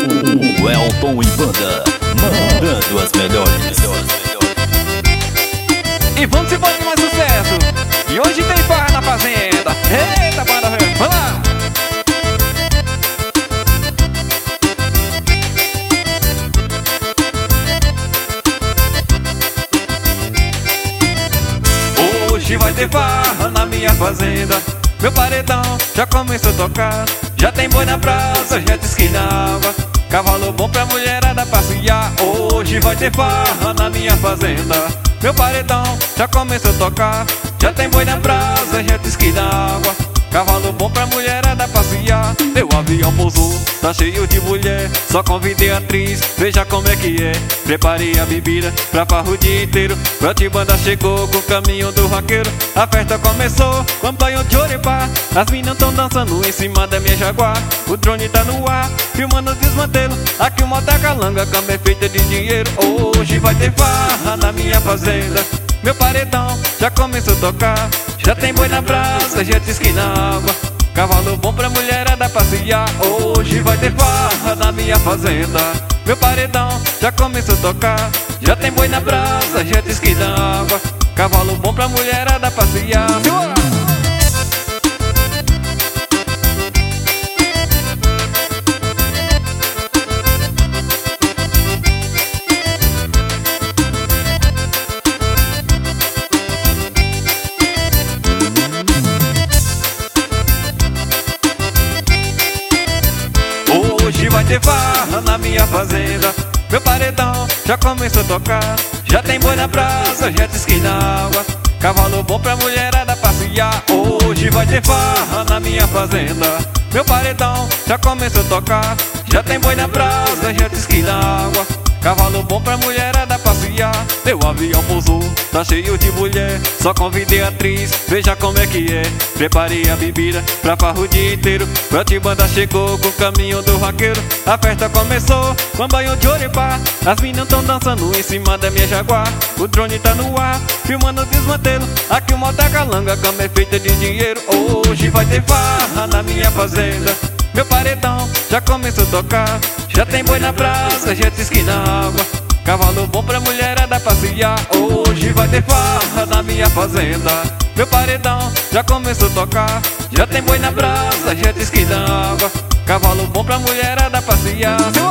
O Elton e banda, mandando as melhores. E vamos embora com mais sucesso. E hoje tem farra na fazenda. Eita, banda, vamos lá. Hoje vai ter farra na minha fazenda. Meu paredão já começou a tocar. Já tem boi na praça, jet ski na água, cavalo bom pra mulherada passear. Hoje vai ter farra na minha fazenda. Meu paredão já começou a tocar. Já tem boi na praça, jet ski na água, cavalo bom pra mulherada passear. Meu avião pousou, tá cheio de mulher. Só convidei a atriz, veja como é que é. Preparei a bebida pra farra o dia inteiro. Frente banda chegou com o caminho do vaqueiro. A festa começou com banho de oripá. As minas tão dançando em cima da minha Jaguar. O drone tá no ar, filmando o desmantelo. Aqui uma Calanga, cama é feita de dinheiro. Hoje vai ter farra na minha fazenda. Meu paredão já começou a tocar. Já tem boi na praça, jet ski na água, cavalo bom pra mulherada passear. Hoje vai ter farra na minha fazenda. Meu paredão já começou a tocar. Já tem boi na praça, jet ski na água, cavalo bom pra mulherada passear. Segura! Hoje vai ter farra na minha fazenda. Meu paredão já começou a tocar. Já tem boi na praça, jet ski na água, cavalo bom pra mulherada passear. Hoje vai ter farra na minha fazenda. Meu paredão já começou a tocar. Já tem boi na praça, jet ski na água, cavalo bom pra mulherada passear. Meu avião pousou, tá cheio de mulher. Só convidei a atriz, veja como é que é. Preparei a bebida pra farra o dia inteiro. Frente banda chegou com o caminho do vaqueiro. A festa começou com banho de oripá. As minas tão dançando em cima da minha Jaguar. O drone tá no ar, filmando o desmantelo. Aqui uma Calanga, cama é feita de dinheiro. Hoje vai ter farra na minha fazenda. Meu paredão já começou a tocar. Já tem boi na praça, jet ski na água, cavalo bom pra mulherada passear. Hoje vai ter farra na minha fazenda. Meu paredão já começou a tocar. Já tem boi na praça, jet ski na água, cavalo bom pra mulherada passear.